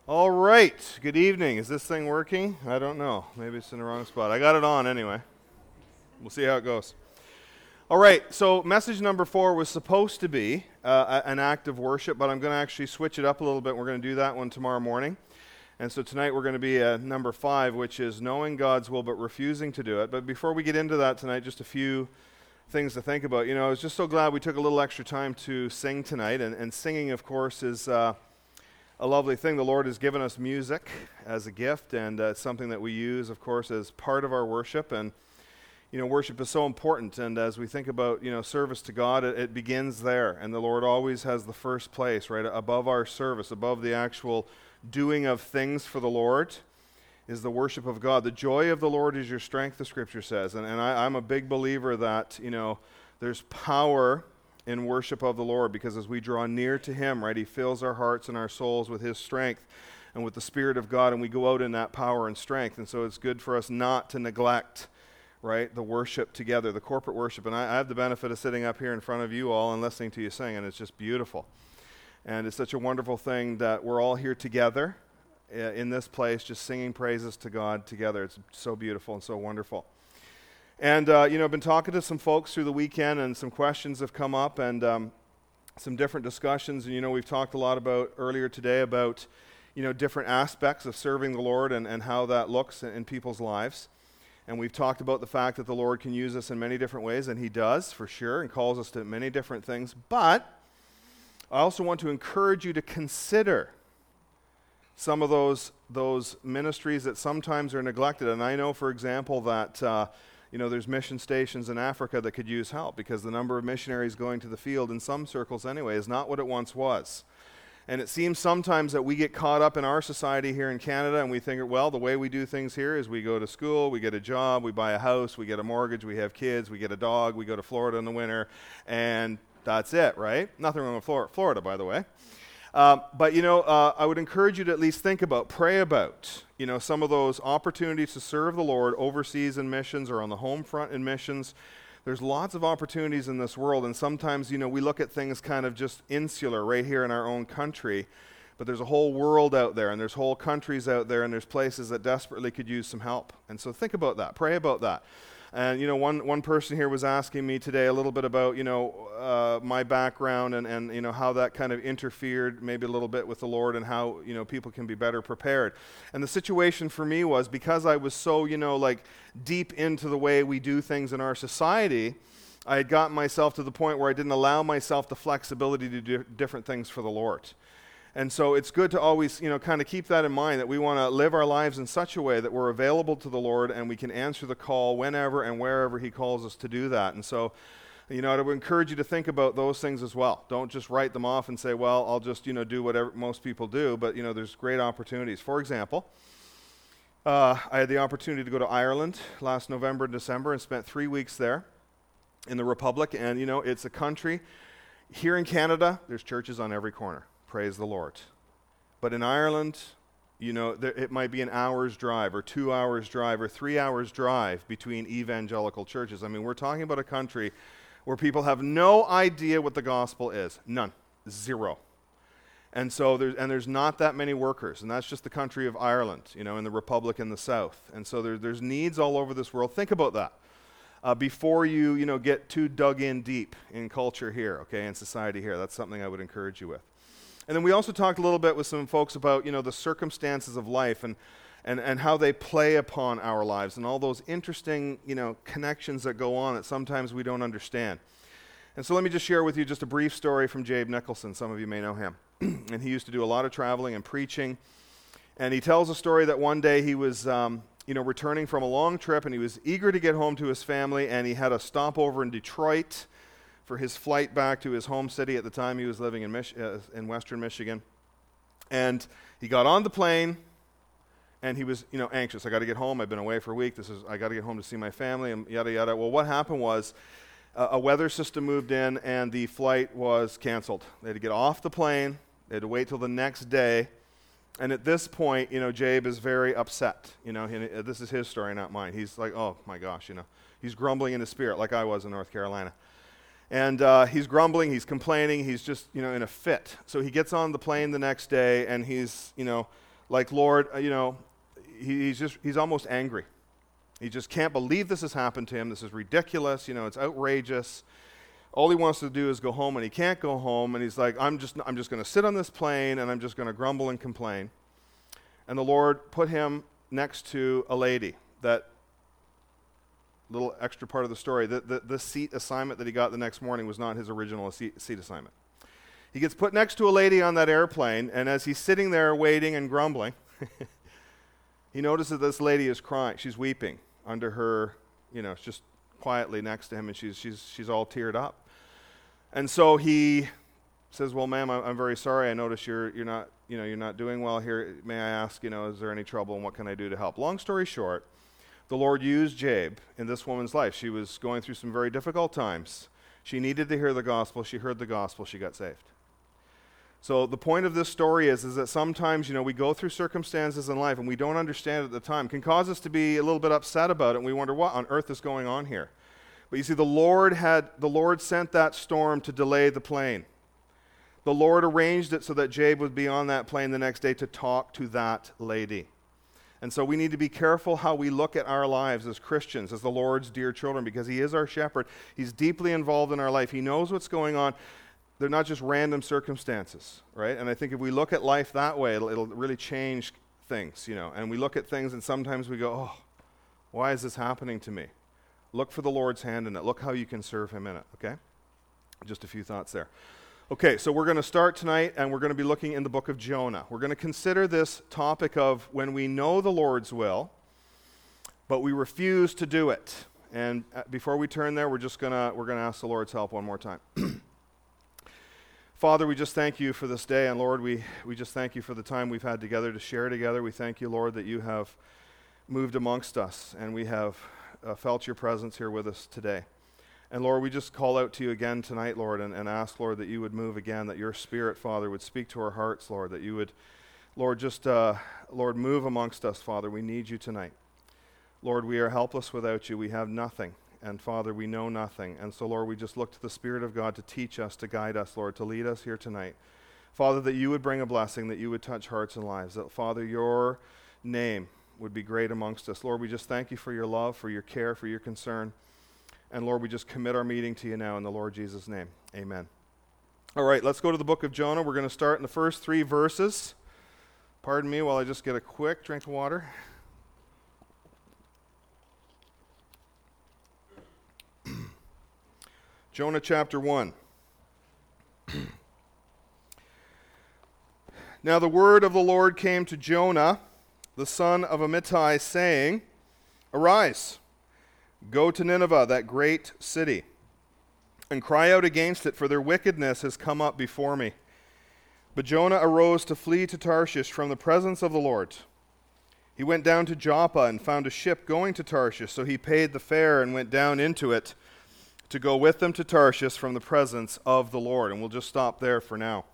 All right, good evening. Is this thing working? I don't know. Maybe it's in the wrong spot. I got it on anyway. We'll see how it goes. All right, so message number 4 was supposed to be an act of worship, but I'm going to actually switch it up a little bit. We're going to do that one tomorrow morning. And so tonight we're going to be number 5, which is knowing God's will but refusing to do it. But before we get into that tonight, just a few things to think about. You know, I was just so glad we took a little extra time to sing tonight. And singing, of course, is a lovely thing. The Lord has given us music as a gift, and it's something that we use, of course, as part of our worship. And, you know, worship is so important. And as we think about, you know, service to God, it begins there. And the Lord always has the first place, right? Above our service, above the actual doing of things for the Lord, is the worship of God. The joy of the Lord is your strength, the Scripture says. And I'm a big believer that, you know, there's power in worship of the Lord, because as we draw near to Him, right, He fills our hearts and our souls with His strength and with the Spirit of God, and we go out in that power and strength. And so it's good for us not to neglect, right, the worship together, the corporate worship. And I have the benefit of sitting up here in front of you all and listening to you sing, and it's just beautiful. And it's such a wonderful thing that we're all here together in this place, just singing praises to God together. It's so beautiful and so wonderful. And, you know, I've been talking to some folks through the weekend, and some questions have come up, and some different discussions. And, you know, we've talked a lot about earlier today about, you know, different aspects of serving the Lord and how that looks in people's lives. And we've talked about the fact that the Lord can use us in many different ways, and He does, for sure, and calls us to many different things. But I also want to encourage you to consider some of those ministries that sometimes are neglected. And I know, for example, that you know, there's mission stations in Africa that could use help, because the number of missionaries going to the field, in some circles anyway, is not what it once was. And it seems sometimes that we get caught up in our society here in Canada, and we think, well, the way we do things here is we go to school, we get a job, we buy a house, we get a mortgage, we have kids, we get a dog, we go to Florida in the winter, and that's it, right? Nothing wrong with Florida, by the way. But, you know, I would encourage you to at least think about, pray about, you know, some of those opportunities to serve the Lord overseas in missions or on the home front in missions. There's lots of opportunities in this world, and sometimes, you know, we look at things kind of just insular right here in our own country, but there's a whole world out there, and there's whole countries out there, and there's places that desperately could use some help. And so think about that. Pray about that. And, you know, one person here was asking me today a little bit about, you know, my background and, you know, how that kind of interfered maybe a little bit with the Lord, and how, you know, people can be better prepared. And the situation for me was, because I was so, you know, like deep into the way we do things in our society, I had gotten myself to the point where I didn't allow myself the flexibility to do different things for the Lord. And so it's good to always, you know, kind of keep that in mind, that we want to live our lives in such a way that we're available to the Lord, and we can answer the call whenever and wherever He calls us to do that. And so, you know, I would encourage you to think about those things as well. Don't just write them off and say, well, I'll just, you know, do whatever most people do. But, you know, there's great opportunities. For example, I had the opportunity to go to Ireland last November and December, and spent 3 weeks there in the Republic. And, you know, it's a country. Here in Canada, there's churches on every corner. Praise the Lord. But in Ireland, you know, it might be an hour's drive or 2 hours drive or 3 hours drive between evangelical churches. I mean, we're talking about a country where people have no idea what the gospel is. None. Zero. And so there's not that many workers, and that's just the country of Ireland, you know, in the Republic in the south. And so there's needs all over this world. Think about that before you know, get too dug in deep in culture here, okay, in society here. That's something I would encourage you with. And then we also talked a little bit with some folks about, you know, the circumstances of life and how they play upon our lives, and all those interesting, you know, connections that go on that sometimes we don't understand. And so let me just share with you just a brief story from Jabe Nicholson. Some of you may know him. And he used to do a lot of traveling and preaching. And he tells a story that one day he was, you know, returning from a long trip, and he was eager to get home to his family, and he had a stopover in Detroit for his flight back to his home city. At the time, he was living in western Michigan. And he got on the plane, and he was, you know, anxious. I got to get home. I've been away for a week. I got to get home to see my family, and yada, yada. Well, what happened was a weather system moved in, and the flight was canceled. They had to get off the plane. They had to wait till the next day. And at this point, you know, Jabe is very upset. You know, this is his story, not mine. He's like, oh, my gosh, you know. He's grumbling in his spirit like I was in North Carolina. And he's grumbling, he's complaining, he's just, you know, in a fit. So he gets on the plane the next day, and he's, you know, like, Lord, he's almost angry. He just can't believe this has happened to him. This is ridiculous. It's outrageous. All he wants to do is go home, and he can't go home. And he's like, I'm just going to sit on this plane, and I'm just going to grumble and complain. And the Lord put him next to a lady. That little extra part of the story, the seat assignment that he got the next morning was not his original seat assignment. He gets put next to a lady on that airplane, and as he's sitting there waiting and grumbling, he notices that this lady is crying. She's weeping under her, it's just quietly next to him, and she's all teared up. And so he says, "Well, ma'am, I'm very sorry. I notice you're not doing well here. May I ask, is there any trouble, and what can I do to help?" Long story short, the Lord used Jabe in this woman's life. She was going through some very difficult times. She needed to hear the gospel. She heard the gospel. She got saved. So the point of this story is that sometimes, we go through circumstances in life and we don't understand it at the time. It can cause us to be a little bit upset about it, and we wonder what on earth is going on here. But you see, the Lord sent that storm to delay the plane. The Lord arranged it so that Jabe would be on that plane the next day to talk to that lady. And so we need to be careful how we look at our lives as Christians, as the Lord's dear children, because he is our shepherd. He's deeply involved in our life. He knows what's going on. They're not just random circumstances, right? And I think if we look at life that way, it'll really change things, And we look at things and sometimes we go, "Oh, why is this happening to me?" Look for the Lord's hand in it. Look how you can serve him in it, okay? Just a few thoughts there. Okay, so we're going to start tonight, and we're going to be looking in the book of Jonah. We're going to consider this topic of when we know the Lord's will, but we refuse to do it. And before we turn there, we're going to ask the Lord's help one more time. Father, we just thank you for this day, and Lord, we just thank you for the time we've had together to share together. We thank you, Lord, that you have moved amongst us, and we have felt your presence here with us today. And Lord, we just call out to you again tonight, Lord, and ask, Lord, that you would move again, that your Spirit, Father, would speak to our hearts, Lord, that you would, Lord, Lord, move amongst us, Father. We need you tonight. Lord, we are helpless without you. We have nothing. And Father, we know nothing. And so, Lord, we just look to the Spirit of God to teach us, to guide us, Lord, to lead us here tonight. Father, that you would bring a blessing, that you would touch hearts and lives, that, Father, your name would be great amongst us. Lord, we just thank you for your love, for your care, for your concern. And Lord, we just commit our meeting to you now in the Lord Jesus' name. Amen. All right, let's go to the book of Jonah. We're going to start in the first 3 verses. Pardon me while I just get a quick drink of water. Jonah chapter 1. Now the word of the Lord came to Jonah, the son of Amittai, saying, "Arise, go to Nineveh, that great city, and cry out against it, for their wickedness has come up before me." But Jonah arose to flee to Tarshish from the presence of the Lord. He went down to Joppa and found a ship going to Tarshish, so he paid the fare and went down into it to go with them to Tarshish from the presence of the Lord. And we'll just stop there for now.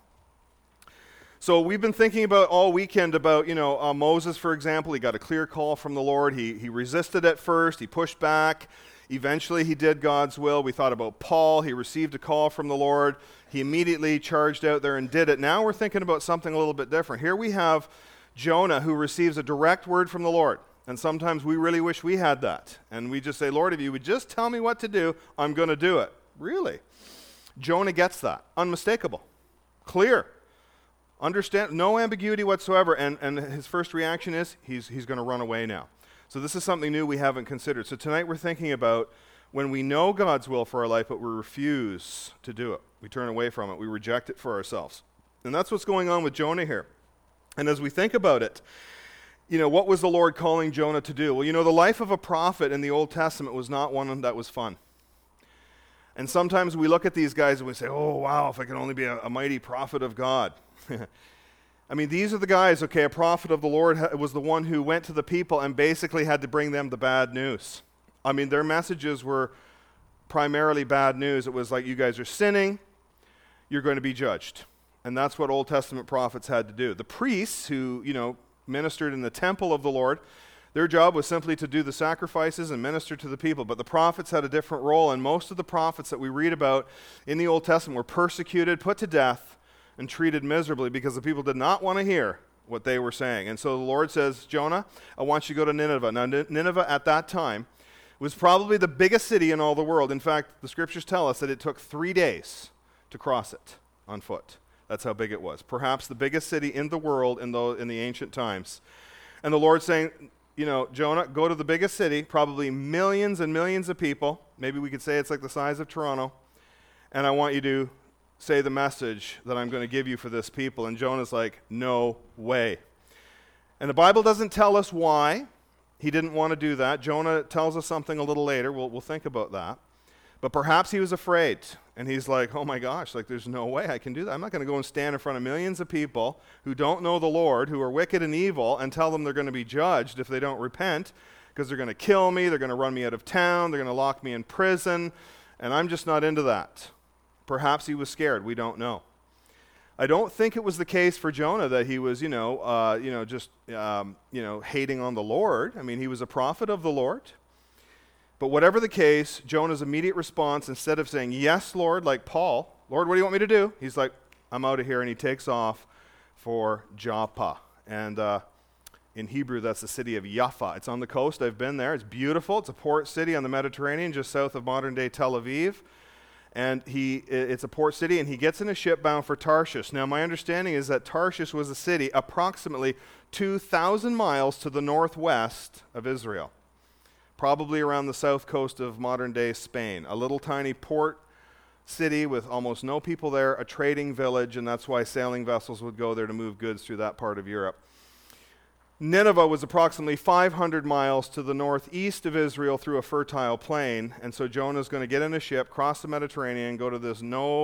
So we've been thinking about all weekend about, Moses, for example. He got a clear call from the Lord. He resisted at first. He pushed back. Eventually he did God's will. We thought about Paul. He received a call from the Lord. He immediately charged out there and did it. Now we're thinking about something a little bit different. Here we have Jonah, who receives a direct word from the Lord. And sometimes we really wish we had that. And we just say, "Lord, if you would just tell me what to do, I'm going to do it." Really? Jonah gets that. Unmistakable. Clear. Understand, no ambiguity whatsoever. And his first reaction is he's going to run away now. So this is something new we haven't considered. So tonight we're thinking about when we know God's will for our life, but we refuse to do it. We turn away from it. We reject it for ourselves. And that's what's going on with Jonah here. And as we think about it, what was the Lord calling Jonah to do? Well, the life of a prophet in the Old Testament was not one that was fun. And sometimes we look at these guys and we say, "Oh, wow, if I could only be a mighty prophet of God." I mean, these are the guys, okay, a prophet of the Lord was the one who went to the people and basically had to bring them the bad news. I mean, their messages were primarily bad news. It was like, you guys are sinning, you're going to be judged. And that's what Old Testament prophets had to do. The priests who, ministered in the temple of the Lord, their job was simply to do the sacrifices and minister to the people. But the prophets had a different role, and most of the prophets that we read about in the Old Testament were persecuted, put to death, and treated miserably because the people did not want to hear what they were saying. And so the Lord says, Jonah, I want you to go to Nineveh. Now, Nineveh at that time was probably the biggest city in all the world. In fact, the scriptures tell us that it took 3 days to cross it on foot. That's how big it was. Perhaps the biggest city in the world in the ancient times. And the Lord's saying, Jonah, go to the biggest city, probably millions and millions of people. Maybe we could say it's like the size of Toronto. And I want you to say the message that I'm going to give you for this people. And Jonah's like, no way. And the Bible doesn't tell us why he didn't want to do that. Jonah tells us something a little later. We'll think about that. But perhaps he was afraid. And he's like, oh my gosh, there's no way I can do that. I'm not going to go and stand in front of millions of people who don't know the Lord, who are wicked and evil, and tell them they're going to be judged if they don't repent, because they're going to kill me, they're going to run me out of town, they're going to lock me in prison, and I'm just not into that. Perhaps he was scared. We don't know. I don't think it was the case for Jonah that he was, hating on the Lord. I mean, he was a prophet of the Lord. But whatever the case, Jonah's immediate response, instead of saying, yes, Lord, like Paul, Lord, what do you want me to do? He's like, I'm out of here, and he takes off for Joppa. And in Hebrew, that's the city of Jaffa. It's on the coast. I've been there. It's beautiful. It's a port city on the Mediterranean, just south of modern-day Tel Aviv. And it's a port city, and he gets in a ship bound for Tarshish. Now, my understanding is that Tarshish was a city approximately 2,000 miles to the northwest of Israel, probably around the south coast of modern-day Spain. A little tiny port city with almost no people there, a trading village, and that's why sailing vessels would go there to move goods through that part of Europe. Nineveh was approximately 500 miles to the northeast of Israel through a fertile plain, and so Jonah's going to get in a ship, cross the Mediterranean, go to this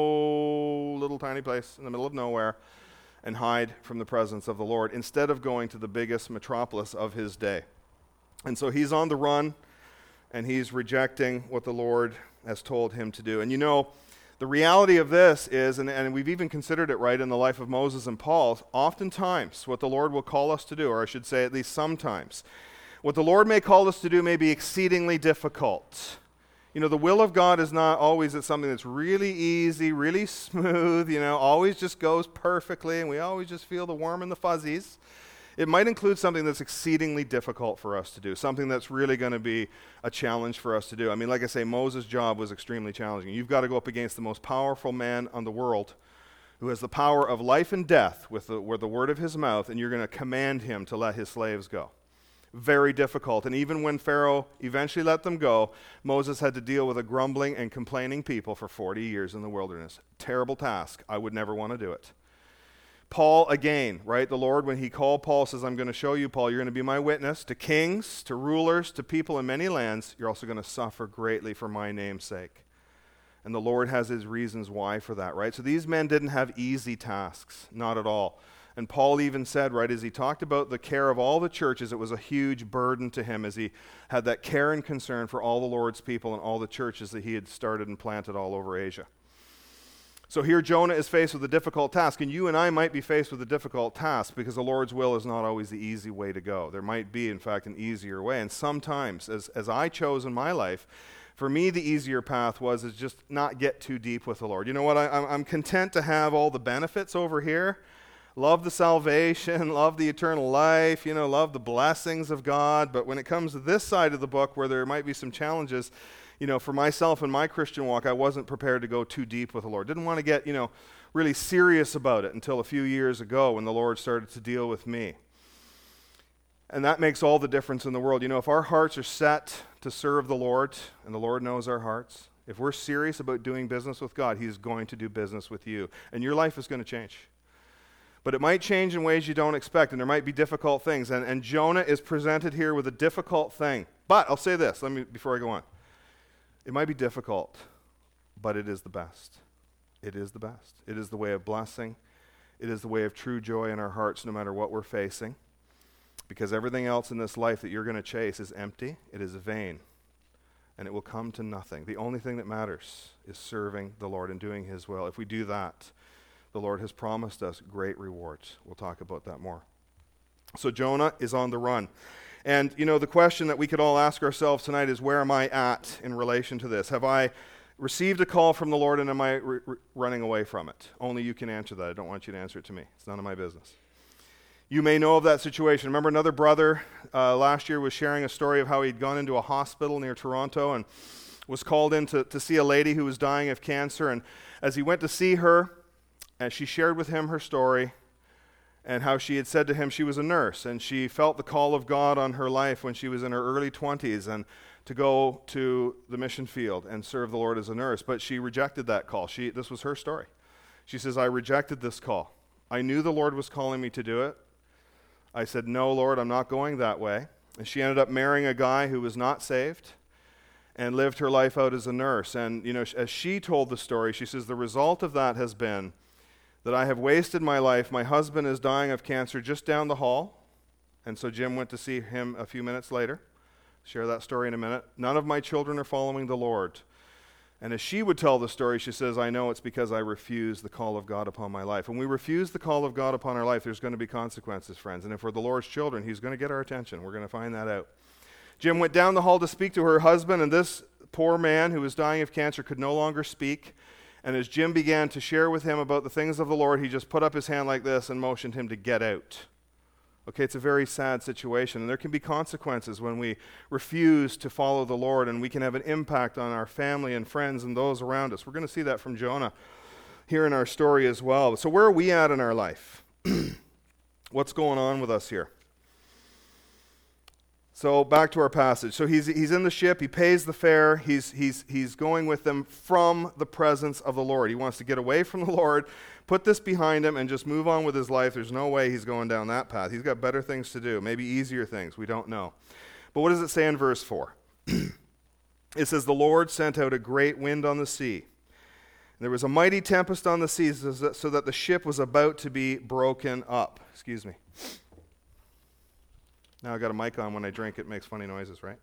little tiny place in the middle of nowhere, and hide from the presence of the Lord, instead of going to the biggest metropolis of his day. And so he's on the run, and he's rejecting what the Lord has told him to do. And the reality of this is, and we've even considered it right in the life of Moses and Paul, oftentimes what the Lord will call us to do, or I should say at least sometimes, what the Lord may call us to do may be exceedingly difficult. The will of God is not always something that's really easy, really smooth, always just goes perfectly, and we always just feel the warm and the fuzzies. It might include something that's exceedingly difficult for us to do, something that's really going to be a challenge for us to do. I mean, like I say, Moses' job was extremely challenging. You've got to go up against the most powerful man on the world who has the power of life and death with the word of his mouth, and you're going to command him to let his slaves go. Very difficult. And even when Pharaoh eventually let them go, Moses had to deal with a grumbling and complaining people for 40 years in the wilderness. Terrible task. I would never want to do it. Paul, again, right? The Lord, when he called Paul, says, I'm going to show you, Paul, you're going to be my witness to kings, to rulers, to people in many lands. You're also going to suffer greatly for my name's sake. And the Lord has his reasons why for that, right? So these men didn't have easy tasks, not at all. And Paul even said, right, as he talked about the care of all the churches, it was a huge burden to him as he had that care and concern for all the Lord's people and all the churches that he had started and planted all over Asia. So here Jonah is faced with a difficult task, and you and I might be faced with a difficult task because the Lord's will is not always the easy way to go. There might be, in fact, an easier way. And sometimes, as I chose in my life, for me the easier path was just not get too deep with the Lord. You know what? I'm content to have all the benefits over here. Love the salvation, love the eternal life, love the blessings of God. But when it comes to this side of the book where there might be some challenges, for myself and my Christian walk, I wasn't prepared to go too deep with the Lord. Didn't want to get, really serious about it until a few years ago when the Lord started to deal with me. And that makes all the difference in the world. If our hearts are set to serve the Lord, and the Lord knows our hearts, if we're serious about doing business with God, He's going to do business with you. And your life is going to change. But it might change in ways you don't expect, and there might be difficult things. And Jonah is presented here with a difficult thing. But I'll say this, before I go on. It might be difficult, but it is the best. It is the best. It is the way of blessing. It is the way of true joy in our hearts no matter what we're facing. Because everything else in this life that you're going to chase is empty, it is vain, and it will come to nothing. The only thing that matters is serving the Lord and doing His will. If we do that, the Lord has promised us great rewards. We'll talk about that more. So Jonah is on the run. And, the question that we could all ask ourselves tonight is, where am I at in relation to this? Have I received a call from the Lord, and am I running away from it? Only you can answer that. I don't want you to answer it to me. It's none of my business. You may know of that situation. Remember another brother last year was sharing a story of how he'd gone into a hospital near Toronto and was called in to see a lady who was dying of cancer. And as he went to see her, and she shared with him her story and how she had said to him she was a nurse and she felt the call of God on her life when she was in her early 20s and to go to the mission field and serve the Lord as a nurse. But she rejected that call. This was her story. She says, I rejected this call. I knew the Lord was calling me to do it. I said, no, Lord, I'm not going that way. And she ended up marrying a guy who was not saved and lived her life out as a nurse. And, as she told the story, she says, the result of that has been that I have wasted my life. My husband is dying of cancer just down the hall. And so Jim went to see him a few minutes later. Share that story in a minute. None of my children are following the Lord. And as she would tell the story, she says, I know it's because I refused the call of God upon my life. When we refuse the call of God upon our life, there's going to be consequences, friends. And if we're the Lord's children, he's going to get our attention. We're going to find that out. Jim went down the hall to speak to her husband, and this poor man who was dying of cancer could no longer speak. And as Jim began to share with him about the things of the Lord, he just put up his hand like this and motioned him to get out. Okay, it's a very sad situation, and there can be consequences when we refuse to follow the Lord, and we can have an impact on our family and friends and those around us. We're going to see that from Jonah here in our story as well. So where are we at in our life? What's going on with us here? So back to our passage. So he's in the ship. He pays the fare. He's going with them from the presence of the Lord. He wants to get away from the Lord, put this behind him, and just move on with his life. There's no way he's going down that path. He's got better things to do, maybe easier things. We don't know. But what does it say in verse 4? It says, the Lord sent out a great wind on the sea. There was a mighty tempest on the sea so that the ship was about to be broken up. Excuse me. Now I got a mic on. When I drink, it makes funny noises, right?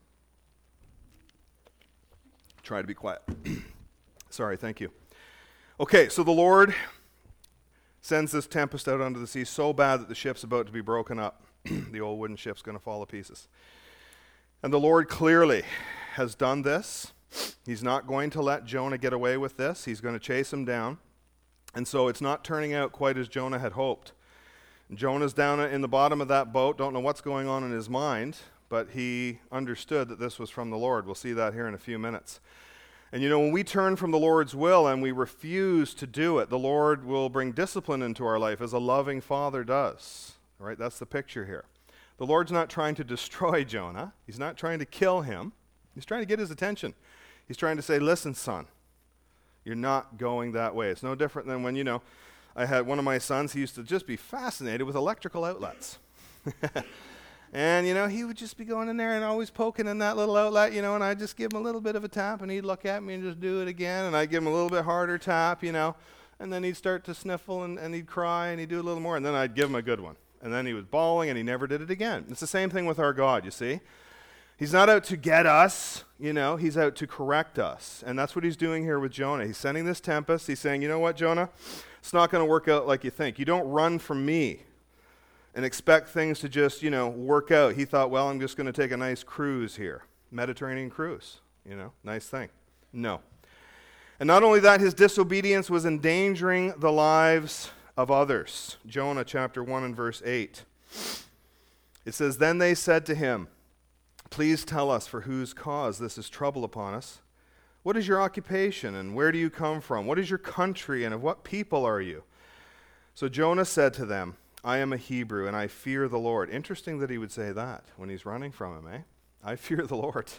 Try to be quiet. Sorry, thank you. Okay, so the Lord sends this tempest out onto the sea so bad that the ship's about to be broken up. The old wooden ship's going to fall to pieces. And the Lord clearly has done this. He's not going to let Jonah get away with this. He's going to chase him down. And so it's not turning out quite as Jonah had hoped. Jonah's down in the bottom of that boat, don't know what's going on in his mind, but he understood that this was from the Lord. We'll see that here in a few minutes. And when we turn from the Lord's will and we refuse to do it, the Lord will bring discipline into our life as a loving father does. All right, that's the picture here. The Lord's not trying to destroy Jonah. He's not trying to kill him. He's trying to get his attention. He's trying to say, listen, son, you're not going that way. It's no different than when, I had one of my sons, he used to just be fascinated with electrical outlets. And, he would just be going in there and always poking in that little outlet, and I'd just give him a little bit of a tap, and he'd look at me and just do it again, and I'd give him a little bit harder tap, and then he'd start to sniffle, and he'd cry, and he'd do a little more, and then I'd give him a good one. And then he was bawling, and he never did it again. It's the same thing with our God, you see. He's not out to get us, he's out to correct us. And that's what he's doing here with Jonah. He's sending this tempest. He's saying, you know what, Jonah? It's not going to work out like you think. You don't run from me and expect things to just, work out. He thought, well, I'm just going to take a nice cruise here. Mediterranean cruise, nice thing. No. And not only that, his disobedience was endangering the lives of others. Jonah chapter 1 and verse 8. It says, then they said to him, please tell us for whose cause this is trouble upon us. What is your occupation, and where do you come from? What is your country, and of what people are you? So Jonah said to them, I am a Hebrew, and I fear the Lord. Interesting that he would say that when he's running from him, eh? I fear the Lord.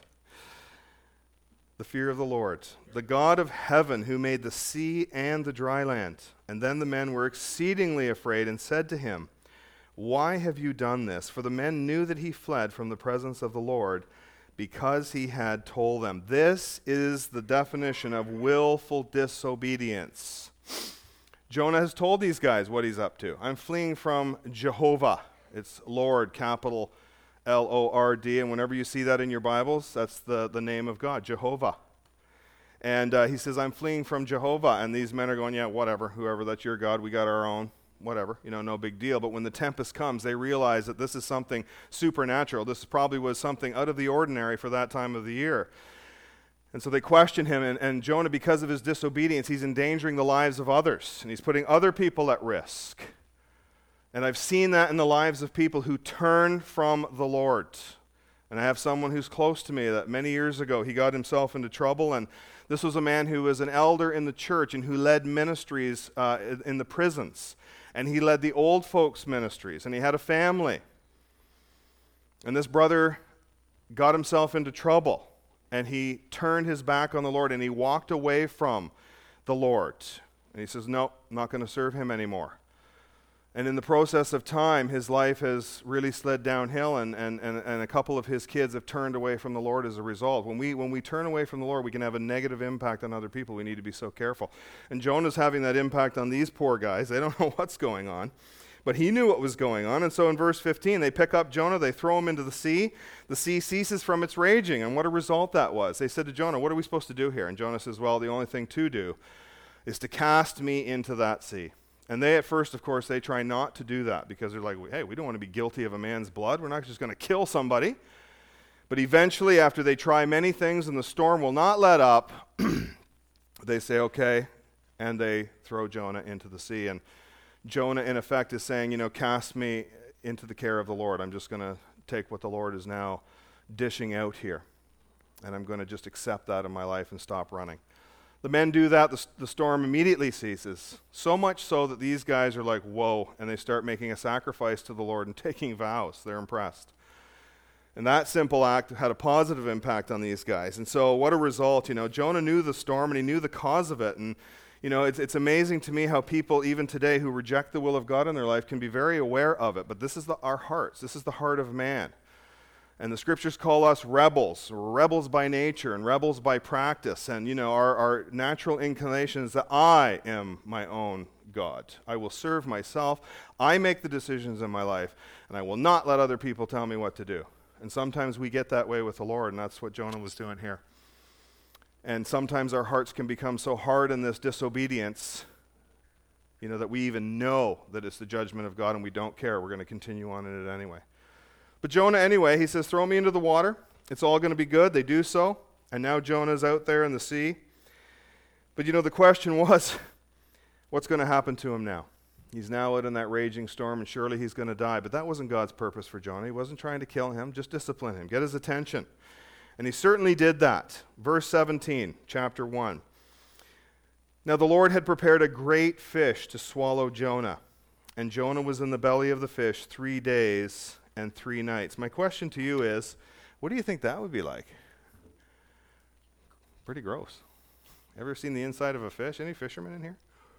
The fear of the Lord, the God of heaven, who made the sea and the dry land. And then the men were exceedingly afraid and said to him, why have you done this? For the men knew that he fled from the presence of the Lord because he had told them. This is the definition of willful disobedience. Jonah has told these guys what he's up to. I'm fleeing from Jehovah. It's Lord, capital L-O-R-D. And whenever you see that in your Bibles, that's the name of God, Jehovah. And he says, I'm fleeing from Jehovah. And these men are going, yeah, whatever, whoever, that's your God. We got our own. Whatever, no big deal. But when the tempest comes, they realize that this is something supernatural. This probably was something out of the ordinary for that time of the year. And so they question him, and Jonah, because of his disobedience, he's endangering the lives of others, and he's putting other people at risk. And I've seen that in the lives of people who turn from the Lord. And I have someone who's close to me that many years ago, he got himself into trouble. And this was a man who was an elder in the church and who led ministries in the prisons. And he led the old folks ministries. And he had a family. And this brother got himself into trouble. And he turned his back on the Lord and he walked away from the Lord. And he says, no, I'm not going to serve him anymore. And in the process of time, his life has really slid downhill, and a couple of his kids have turned away from the Lord as a result. When we turn away from the Lord, we can have a negative impact on other people. We need to be so careful. And Jonah's having that impact on these poor guys. They don't know what's going on. But he knew what was going on. And so in verse 15, they pick up Jonah, they throw him into the sea. The sea ceases from its raging. And what a result that was. They said to Jonah, what are we supposed to do here? And Jonah says, well, the only thing to do is to cast me into that sea. And they, at first, of course, they try not to do that because they're like, hey, we don't want to be guilty of a man's blood. We're not just going to kill somebody. But eventually, after they try many things and the storm will not let up, they say, okay, and they throw Jonah into the sea. And Jonah, in effect, is saying, cast me into the care of the Lord. I'm just going to take what the Lord is now dishing out here. And I'm going to just accept that in my life and stop running. The men do that, the storm immediately ceases. So much so that these guys are like, whoa, and they start making a sacrifice to the Lord and taking vows. They're impressed. And that simple act had a positive impact on these guys. And so what a result, Jonah knew the storm and he knew the cause of it. And, it's amazing to me how people, even today, who reject the will of God in their life can be very aware of it. But this is our hearts. This is the heart of man. And the scriptures call us rebels by nature and rebels by practice. And, our natural inclination is that I am my own God. I will serve myself. I make the decisions in my life, and I will not let other people tell me what to do. And sometimes we get that way with the Lord, and that's what Jonah was doing here. And sometimes our hearts can become so hard in this disobedience, that we even know that it's the judgment of God, and we don't care. We're going to continue on in it anyway. But Jonah, anyway, he says, throw me into the water. It's all going to be good. They do so. And now Jonah's out there in the sea. But the question was, what's going to happen to him now? He's now out in that raging storm, and surely he's going to die. But that wasn't God's purpose for Jonah. He wasn't trying to kill him, just discipline him, get his attention. And he certainly did that. Verse 17, chapter 1. Now the Lord had prepared a great fish to swallow Jonah. And Jonah was in the belly of the fish 3 days and 3 nights. My question to you is, what do you think that would be like? Pretty gross. Ever seen the inside of a fish? Any fishermen in here?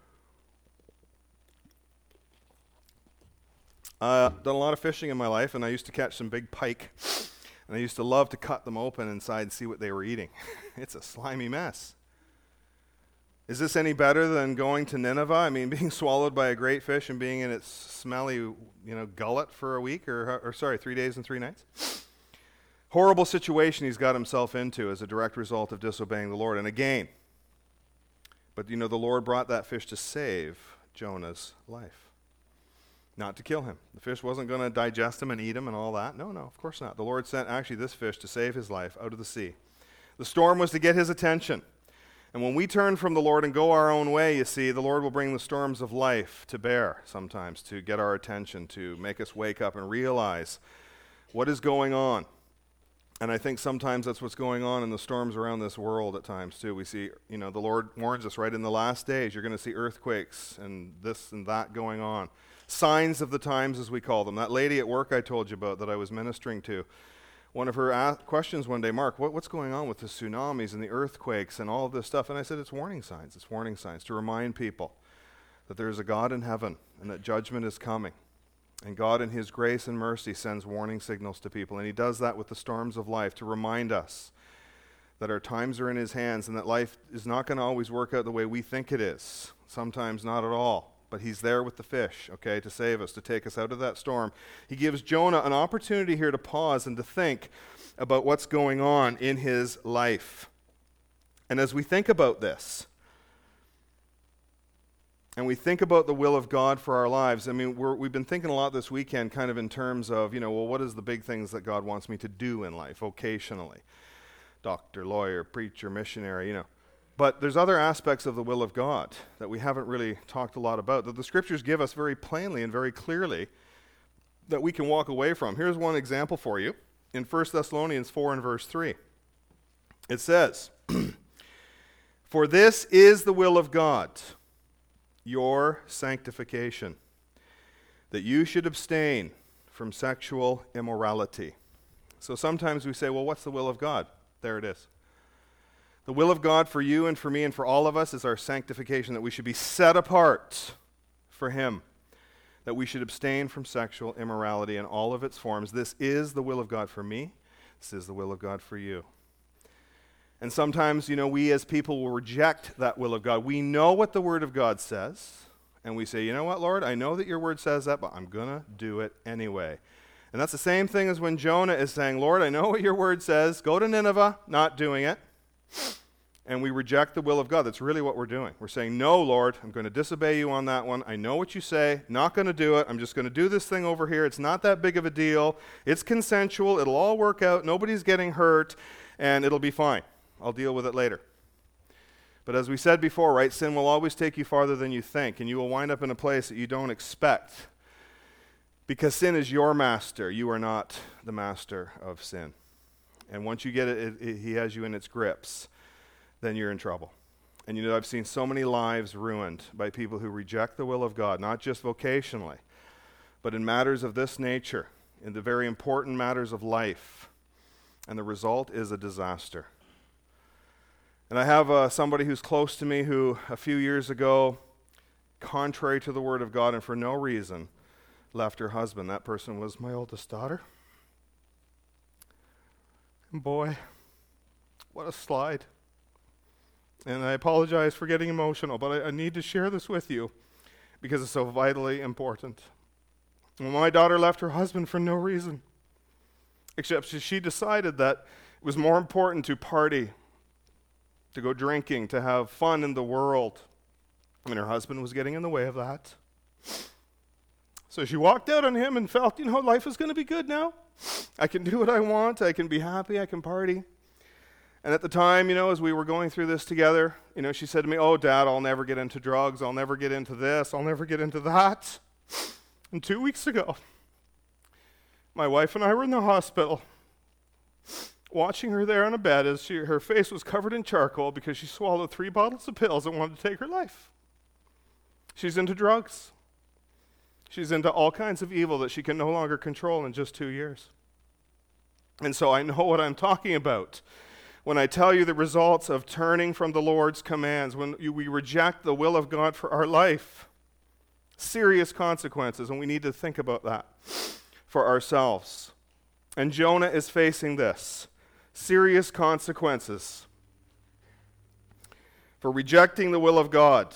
Done a lot of fishing in my life, and I used to catch some big pike, and I used to love to cut them open inside and see what they were eating. It's a slimy mess. Is this any better than going to Nineveh? I mean, being swallowed by a great fish and being in its smelly, gullet for a week, 3 days and 3 nights? Horrible situation he's got himself into as a direct result of disobeying the Lord. And again, but the Lord brought that fish to save Jonah's life, not to kill him. The fish wasn't going to digest him and eat him and all that. No, of course not. The Lord sent actually this fish to save his life out of the sea. The storm was to get his attention. And when we turn from the Lord and go our own way, you see, the Lord will bring the storms of life to bear sometimes to get our attention, to make us wake up and realize what is going on. And I think sometimes that's what's going on in the storms around this world at times too. We see, the Lord warns us right in the last days, you're going to see earthquakes and this and that going on. Signs of the times, as we call them. That lady at work I told you about that I was ministering to, one of her questions one day, Mark, what's going on with the tsunamis and the earthquakes and all of this stuff? And I said, it's warning signs. It's warning signs to remind people that there is a God in heaven and that judgment is coming. And God in his grace and mercy sends warning signals to people. And he does that with the storms of life to remind us that our times are in his hands and that life is not going to always work out the way we think it is. Sometimes not at all. But he's there with the fish, to save us, to take us out of that storm. He gives Jonah an opportunity here to pause and to think about what's going on in his life. And as we think about this, and we think about the will of God for our lives, we've been thinking a lot this weekend kind of in terms of, what is the big things that God wants me to do in life, vocationally? Doctor, lawyer, preacher, missionary, But there's other aspects of the will of God that we haven't really talked a lot about, that the Scriptures give us very plainly and very clearly that we can walk away from. Here's one example for you. In 1 Thessalonians 4 and verse 3, it says, "For this is the will of God, your sanctification, that you should abstain from sexual immorality." So sometimes we say, well, what's the will of God? There it is. The will of God for you and for me and for all of us is our sanctification, that we should be set apart for Him, that we should abstain from sexual immorality in all of its forms. This is the will of God for me. This is the will of God for you. And sometimes, we as people will reject that will of God. We know what the Word of God says, and we say, you know what, Lord, I know that your Word says that, but I'm going to do it anyway. And that's the same thing as when Jonah is saying, Lord, I know what your Word says. Go to Nineveh, not doing it. And we reject the will of God. That's really what we're doing. We're saying, no, Lord, I'm going to disobey you on that one. I know what you say. Not going to do it. I'm just going to do this thing over here. It's not that big of a deal. It's consensual. It'll all work out. Nobody's getting hurt, and it'll be fine. I'll deal with it later. But as we said before, right, sin will always take you farther than you think, and you will wind up in a place that you don't expect, because sin is your master. You are not the master of sin. And once you get it, he has you in its grips, then you're in trouble. And I've seen so many lives ruined by people who reject the will of God, not just vocationally, but in matters of this nature, in the very important matters of life. And the result is a disaster. And I have somebody who's close to me who a few years ago, contrary to the Word of God and for no reason, left her husband. That person was my oldest daughter. And boy, what a slide. And I apologize for getting emotional, but I need to share this with you because it's so vitally important. When my daughter left her husband for no reason, except she decided that it was more important to party, to go drinking, to have fun in the world, and her husband was getting in the way of that. So she walked out on him and felt, life is going to be good now. I can do what I want. I can be happy. I can party. And at the time, as we were going through this together, she said to me, oh, Dad, I'll never get into drugs. I'll never get into this. I'll never get into that. And 2 weeks ago, my wife and I were in the hospital, watching her there on a bed as her face was covered in charcoal because she swallowed 3 bottles of pills and wanted to take her life. She's into drugs. She's into all kinds of evil that she can no longer control in just 2 years. And so I know what I'm talking about when I tell you the results of turning from the Lord's commands, when we reject the will of God for our life. Serious consequences, and we need to think about that for ourselves. And Jonah is facing this. Serious consequences for rejecting the will of God.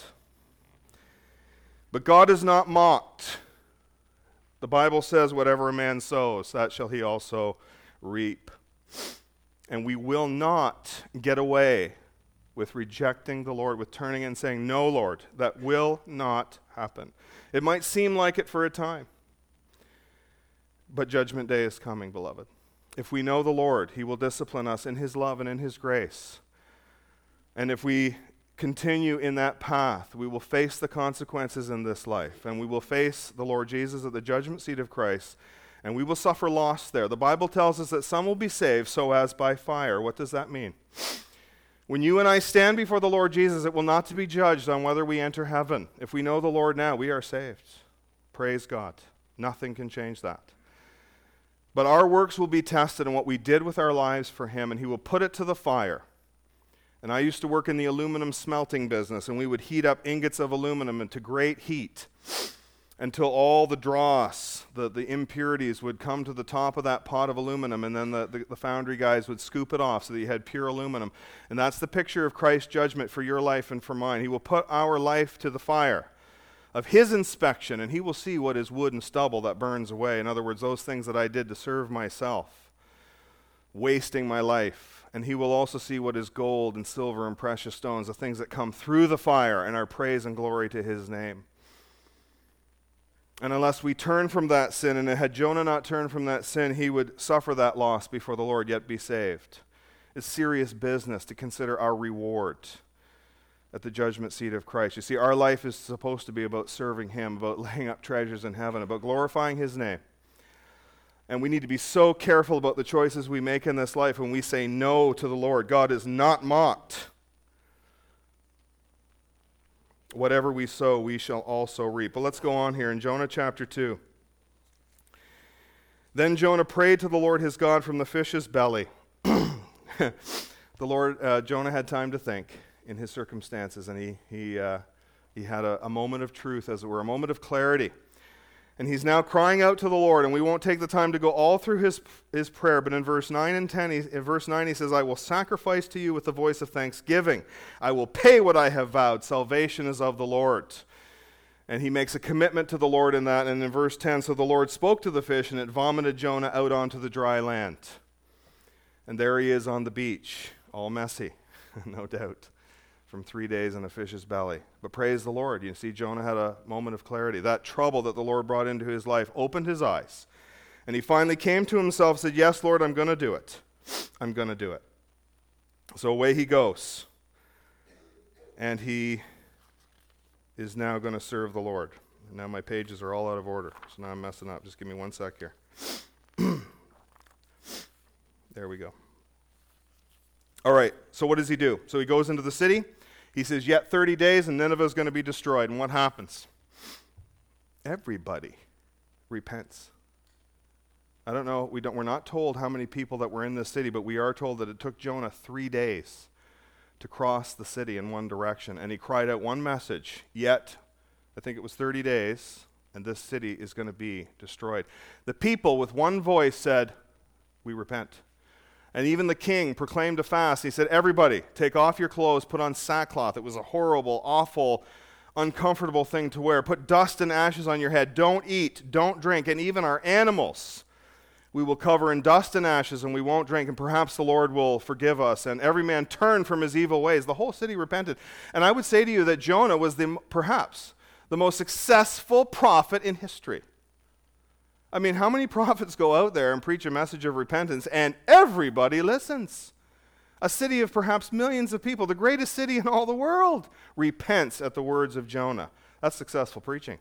But God is not mocked. The Bible says, whatever a man sows, that shall he also reap. And we will not get away with rejecting the Lord, with turning and saying, no, Lord, that will not happen. It might seem like it for a time, but judgment day is coming, beloved. If we know the Lord, he will discipline us in his love and in his grace. And if we continue in that path, we will face the consequences in this life, and we will face the Lord Jesus at the judgment seat of Christ, and we will suffer loss there. The Bible tells us that some will be saved so as by fire. What does that mean? When you and I stand before the Lord Jesus, it will not to be judged on whether we enter heaven. If we know the Lord now, we are saved. Praise God. Nothing can change that. But our works will be tested in what we did with our lives for him, and he will put it to the fire. And I used to work in the aluminum smelting business, and we would heat up ingots of aluminum into great heat until all the dross, the impurities would come to the top of that pot of aluminum, and then the foundry guys would scoop it off so that you had pure aluminum. And that's the picture of Christ's judgment for your life and for mine. He will put our life to the fire of his inspection, and he will see what is wood and stubble that burns away. In other words, those things that I did to serve myself, wasting my life. And he will also see what is gold and silver and precious stones, the things that come through the fire and are praise and glory to his name. And unless we turn from that sin, and had Jonah not turned from that sin, he would suffer that loss before the Lord, yet be saved. It's serious business to consider our reward at the judgment seat of Christ. You see, our life is supposed to be about serving Him, about laying up treasures in heaven, about glorifying His name. And we need to be so careful about the choices we make in this life when we say no to the Lord. God is not mocked. Whatever we sow, we shall also reap. But let's go on here in Jonah chapter 2. Then Jonah prayed to the Lord his God from the fish's belly. The Lord, Jonah had time to think in his circumstances, and he had a moment of truth, as it were, a moment of clarity. And he's now crying out to the Lord, and we won't take the time to go all through his prayer, but in verse 9 and 10, in verse 9 he says, I will sacrifice to you with the voice of thanksgiving. I will pay what I have vowed. Salvation is of the Lord. And he makes a commitment to the Lord in that. And in verse 10, so the Lord spoke to the fish, and it vomited Jonah out onto the dry land. And there he is on the beach, all messy, no doubt, from 3 days in a fish's belly. But praise the Lord. You see, Jonah had a moment of clarity. That trouble that the Lord brought into his life opened his eyes. And he finally came to himself and said, yes, Lord, I'm going to do it. I'm going to do it. So away he goes. And he is now going to serve the Lord. Now my pages are all out of order, so now I'm messing up. Just give me one sec here. There we go. All right, so what does he do? So he goes into the city. He says, yet 30 days and Nineveh is going to be destroyed. And what happens? Everybody repents. I don't know, we're not told how many people that were in this city, but we are told that it took Jonah 3 days to cross the city in one direction. And he cried out one message, yet, I think it was 30 days, and this city is going to be destroyed. The people with one voice said, we repent. And even the king proclaimed a fast. He said, everybody, take off your clothes, put on sackcloth. It was a horrible, awful, uncomfortable thing to wear. Put dust and ashes on your head. Don't eat, don't drink, and even our animals we will cover in dust and ashes, and we won't drink, and perhaps the Lord will forgive us. And every man turned from his evil ways. The whole city repented. And I would say to you that Jonah was perhaps the most successful prophet in history. I mean, how many prophets go out there and preach a message of repentance, and everybody listens? A city of perhaps millions of people, the greatest city in all the world, repents at the words of Jonah. That's successful preaching.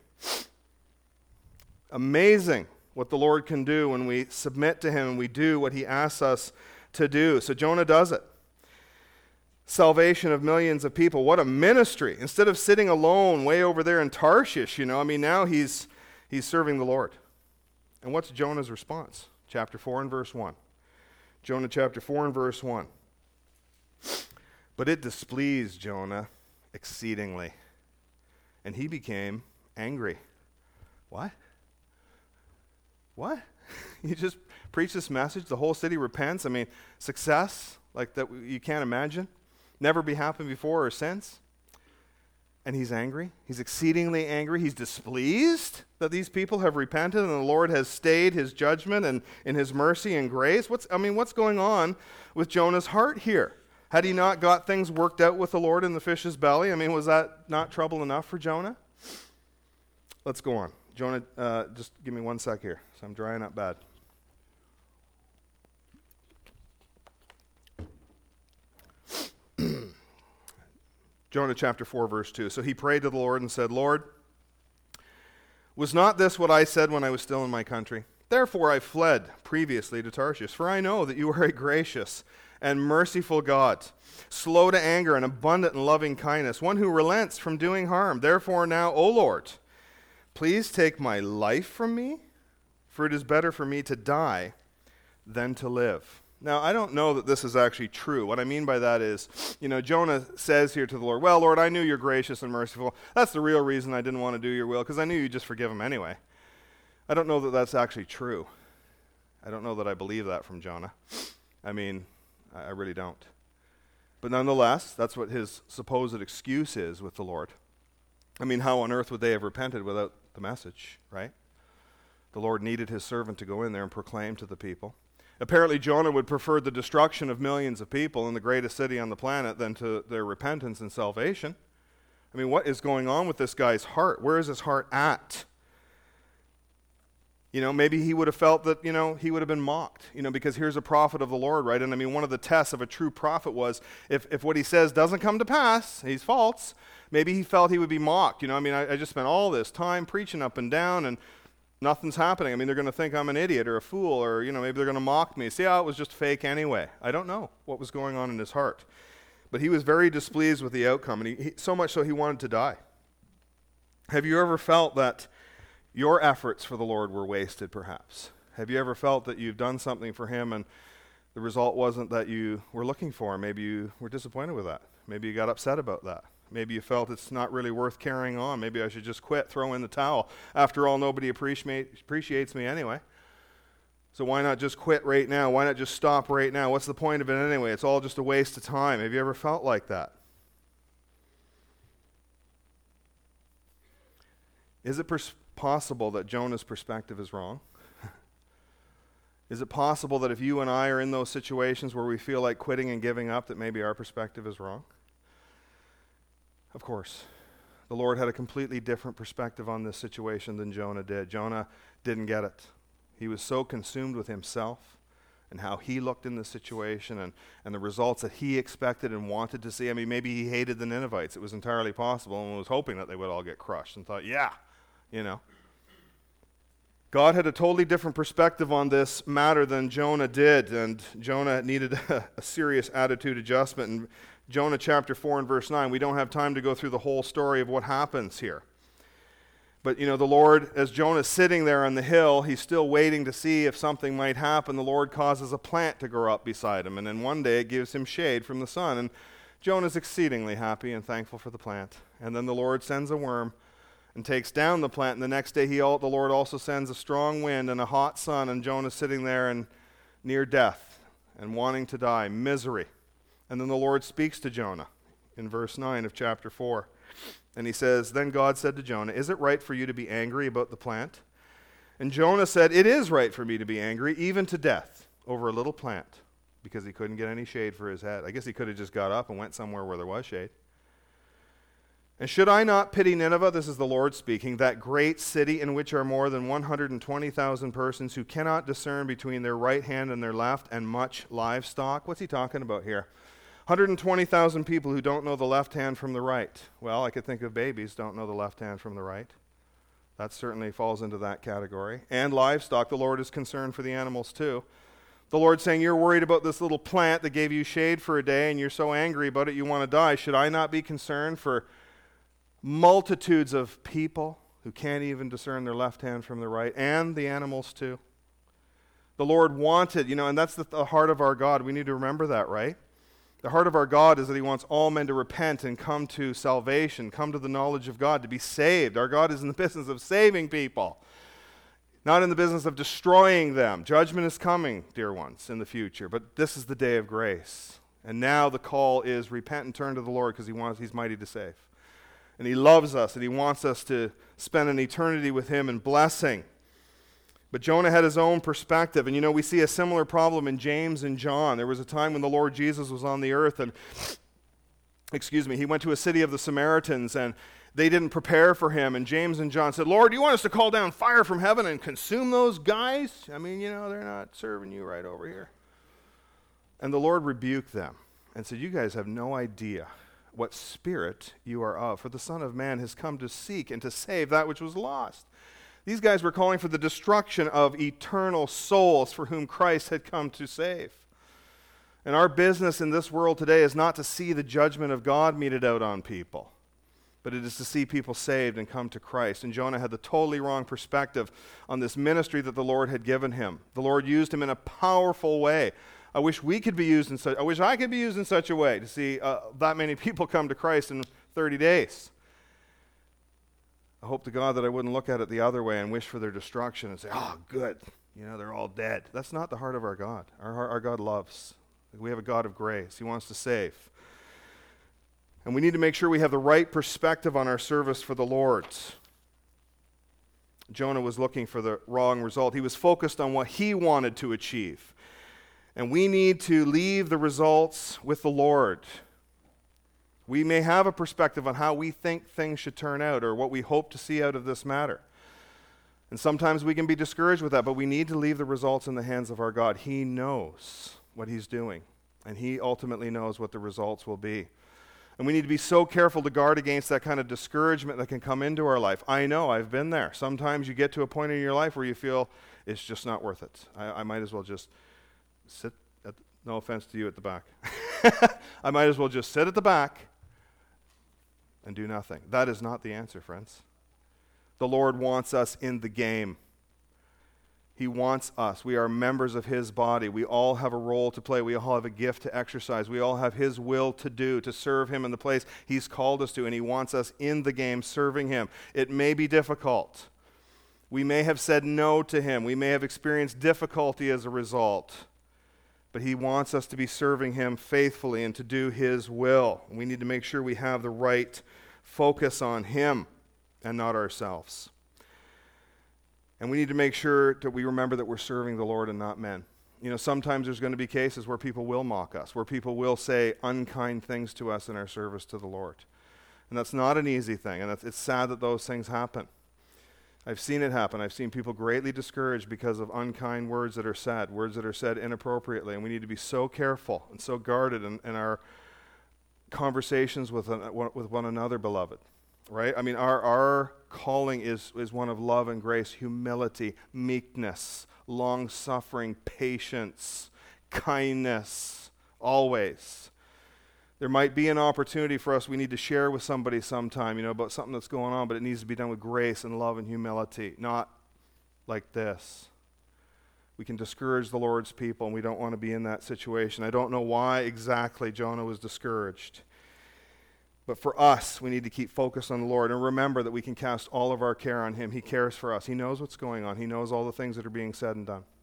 Amazing what the Lord can do when we submit to Him and we do what He asks us to do. So Jonah does it. Salvation of millions of people. What a ministry. Instead of sitting alone way over there in Tarshish, now he's serving the Lord. And what's Jonah's response? Chapter 4 and verse 1. Jonah chapter 4 and verse 1. But it displeased Jonah exceedingly, and he became angry. What? You just preach this message, the whole city repents. I mean, success like that you can't imagine. Never be happened before or since. And he's angry. He's exceedingly angry. He's displeased that these people have repented and the Lord has stayed His judgment and in His mercy and grace. What's going on with Jonah's heart here? Had he not got things worked out with the Lord in the fish's belly? I mean, was that not trouble enough for Jonah? Let's go on. Jonah, just give me one sec here. So I'm drying up bad. Jonah chapter 4, verse 2. So he prayed to the Lord and said, Lord, was not this what I said when I was still in my country? Therefore I fled previously to Tarshish, for I know that you are a gracious and merciful God, slow to anger and abundant in loving kindness, one who relents from doing harm. Therefore now, O Lord, please take my life from me, for it is better for me to die than to live. Now, I don't know that this is actually true. What I mean by that is, Jonah says here to the Lord, well, Lord, I knew you're gracious and merciful. That's the real reason I didn't want to do your will, because I knew you'd just forgive him anyway. I don't know that that's actually true. I don't know that I believe that from Jonah. I mean, I really don't. But nonetheless, that's what his supposed excuse is with the Lord. I mean, how on earth would they have repented without the message, right? The Lord needed His servant to go in there and proclaim to the people. Apparently, Jonah would prefer the destruction of millions of people in the greatest city on the planet than to their repentance and salvation. I mean, what is going on with this guy's heart? Where is his heart at? Maybe he would have felt that, he would have been mocked, because here's a prophet of the Lord, right? And I mean, one of the tests of a true prophet was if what he says doesn't come to pass, he's false, maybe he felt he would be mocked. I just spent all this time preaching up and down and nothing's happening. I mean, they're going to think I'm an idiot or a fool, or, maybe they're going to mock me. See how it was just fake anyway. I don't know what was going on in his heart. But he was very displeased with the outcome, and he so much so he wanted to die. Have you ever felt that your efforts for the Lord were wasted, perhaps? Have you ever felt that you've done something for him and the result wasn't that you were looking for? Maybe you were disappointed with that. Maybe you got upset about that. Maybe you felt it's not really worth carrying on. Maybe I should just quit, throw in the towel. After all, nobody appreciates me anyway. So why not just quit right now? Why not just stop right now? What's the point of it anyway? It's all just a waste of time. Have you ever felt like that? Is it possible that Jonah's perspective is wrong? Is it possible that if you and I are in those situations where we feel like quitting and giving up, that maybe our perspective is wrong? Of course. The Lord had a completely different perspective on this situation than Jonah did. Jonah didn't get it. He was so consumed with himself and how he looked in the situation and the results that he expected and wanted to see. I mean, maybe he hated the Ninevites. It was entirely possible, and was hoping that they would all get crushed and thought, God had a totally different perspective on this matter than Jonah did, and Jonah needed a serious attitude adjustment. In Jonah chapter 4 and verse 9, we don't have time to go through the whole story of what happens here. But, the Lord, as Jonah's sitting there on the hill, he's still waiting to see if something might happen. The Lord causes a plant to grow up beside him, and then one day it gives him shade from the sun. And Jonah's exceedingly happy and thankful for the plant. And then the Lord sends a worm and takes down the plant, and the next day the Lord also sends a strong wind and a hot sun, and Jonah's sitting there and near death and wanting to die, misery. And then the Lord speaks to Jonah in verse 9 of chapter 4. And he says, "Then God said to Jonah, 'Is it right for you to be angry about the plant?' And Jonah said, 'It is right for me to be angry, even to death, over a little plant,' because he couldn't get any shade for his head. I guess he could have just got up and went somewhere where there was shade. 'And should I not pity Nineveh,' this is the Lord speaking, 'that great city in which are more than 120,000 persons who cannot discern between their right hand and their left, and much livestock?'" What's he talking about here? 120,000 people who don't know the left hand from the right. Well, I could think of babies don't know the left hand from the right. That certainly falls into that category. And livestock, the Lord is concerned for the animals too. The Lord's saying, you're worried about this little plant that gave you shade for a day and you're so angry about it you want to die. Should I not be concerned for multitudes of people who can't even discern their left hand from the right, and the animals too? The Lord wanted, and that's the heart of our God. We need to remember that, right? The heart of our God is that he wants all men to repent and come to salvation, come to the knowledge of God, to be saved. Our God is in the business of saving people, not in the business of destroying them. Judgment is coming, dear ones, in the future, but this is the day of grace. And now the call is repent and turn to the Lord, because he's mighty to save. And he loves us, and he wants us to spend an eternity with him in blessing. But Jonah had his own perspective. And we see a similar problem in James and John. There was a time when the Lord Jesus was on the earth and, he went to a city of the Samaritans and they didn't prepare for him. And James and John said, "Lord, do you want us to call down fire from heaven and consume those guys? I mean, they're not serving you right over here." And the Lord rebuked them and said, "You guys have no idea what spirit you are of, for the Son of Man has come to seek and to save that which was lost." These guys were calling for the destruction of eternal souls for whom Christ had come to save. And our business in this world today is not to see the judgment of God meted out on people, but it is to see people saved and come to Christ. And Jonah had the totally wrong perspective on this ministry that the Lord had given him. The Lord used him in a powerful way. I wish I could be used in such a way to see that many people come to Christ in 30 days. I hope to God that I wouldn't look at it the other way and wish for their destruction and say, "Oh, good, they're all dead." That's not the heart of our God. Our God loves. We have a God of grace. He wants to save. And we need to make sure we have the right perspective on our service for the Lord. Jonah was looking for the wrong result. He was focused on what he wanted to achieve. And we need to leave the results with the Lord. We may have a perspective on how we think things should turn out or what we hope to see out of this matter. And sometimes we can be discouraged with that, but we need to leave the results in the hands of our God. He knows what he's doing, and he ultimately knows what the results will be. And we need to be so careful to guard against that kind of discouragement that can come into our life. I know, I've been there. Sometimes you get to a point in your life where you feel it's just not worth it. I might as well just sit at, no offense to you at the back. I might as well just sit at the back and do nothing. That is not the answer, friends. The Lord wants us in the game. He wants us. We are members of his body. We all have a role to play. We all have a gift to exercise. We all have his will to do, to serve him in the place he's called us to, and he wants us in the game serving him. It may be difficult. We may have said no to him. We may have experienced difficulty as a result. But he wants us to be serving him faithfully and to do his will. We need to make sure we have the right focus on him and not ourselves. And we need to make sure that we remember that we're serving the Lord and not men. You know, sometimes there's going to be cases where people will mock us, where people will say unkind things to us in our service to the Lord. And that's not an easy thing, and it's sad that those things happen. I've seen it happen. I've seen people greatly discouraged because of unkind words that are said inappropriately, and we need to be so careful and so guarded in our conversations with one another, beloved. Right? I mean, our calling is one of love and grace, humility, meekness, long-suffering, patience, kindness, always. There might be an opportunity for us, we need to share with somebody sometime, about something that's going on, but it needs to be done with grace and love and humility, not like this. We can discourage the Lord's people, and we don't want to be in that situation. I don't know why exactly Jonah was discouraged. But for us, we need to keep focused on the Lord and remember that we can cast all of our care on him. He cares for us. He knows what's going on. He knows all the things that are being said and done.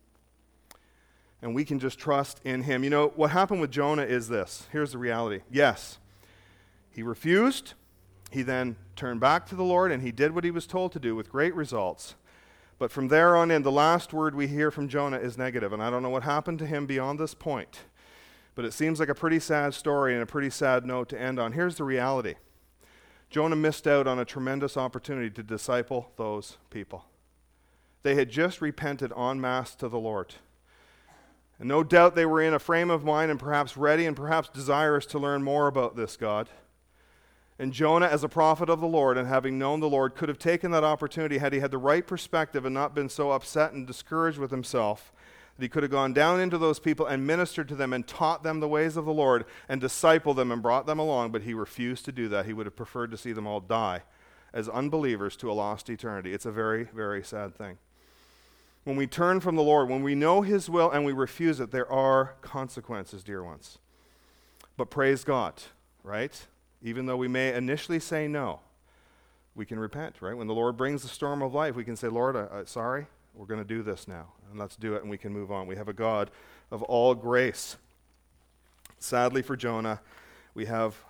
And we can just trust in him. What happened with Jonah is this. Here's the reality. Yes, he refused. He then turned back to the Lord, and he did what he was told to do with great results. But from there on in, the last word we hear from Jonah is negative. And I don't know what happened to him beyond this point. But it seems like a pretty sad story and a pretty sad note to end on. Here's the reality. Jonah missed out on a tremendous opportunity to disciple those people. They had just repented en masse to the Lord. And no doubt they were in a frame of mind and perhaps ready and perhaps desirous to learn more about this God. And Jonah, as a prophet of the Lord and having known the Lord, could have taken that opportunity had he had the right perspective and not been so upset and discouraged with himself. He could have gone down into those people and ministered to them and taught them the ways of the Lord and discipled them and brought them along, but he refused to do that. He would have preferred to see them all die as unbelievers to a lost eternity. It's a very, very sad thing. When we turn from the Lord, when we know his will and we refuse it, there are consequences, dear ones. But praise God, right? Even though we may initially say no, we can repent, right? When the Lord brings the storm of life, we can say, Lord, sorry. We're going to do this now, and let's do it, and we can move on. We have a God of all grace. Sadly for Jonah, we've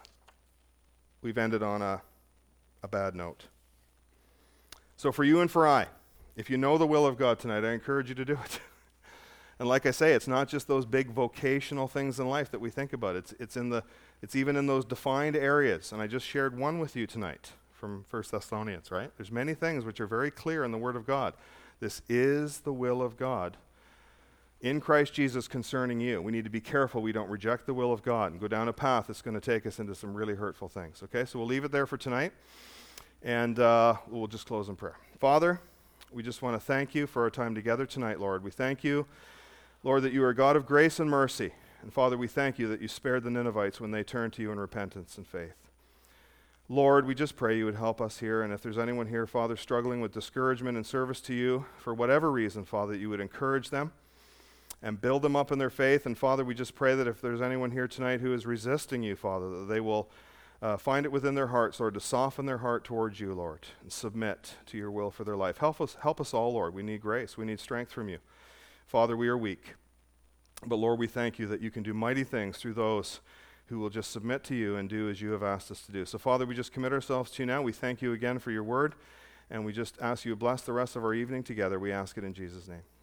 ended on a bad note. So for you and for I, if you know the will of God tonight, I encourage you to do it. And like I say, it's not just those big vocational things in life that we think about. It's even in those defined areas, and I just shared one with you tonight from 1 Thessalonians, right? There's many things which are very clear in the Word of God. This is the will of God in Christ Jesus concerning you. We need to be careful we don't reject the will of God and go down a path that's going to take us into some really hurtful things. Okay, so we'll leave it there for tonight, and we'll just close in prayer. Father, we just want to thank you for our time together tonight, Lord. We thank you, Lord, that you are a God of grace and mercy. And Father, we thank you that you spared the Ninevites when they turned to you in repentance and faith. Lord, we just pray you would help us here, and if there's anyone here, Father, struggling with discouragement in service to you, for whatever reason, Father, that you would encourage them and build them up in their faith. And Father, we just pray that if there's anyone here tonight who is resisting you, Father, that they will find it within their hearts, Lord, to soften their heart towards you, Lord, and submit to your will for their life. Help us all, Lord. We need grace. We need strength from you. Father, we are weak, but Lord, we thank you that you can do mighty things through those who will just submit to you and do as you have asked us to do. So, Father, we just commit ourselves to you now. We thank you again for your word, and we just ask you to bless the rest of our evening together. We ask it in Jesus' name.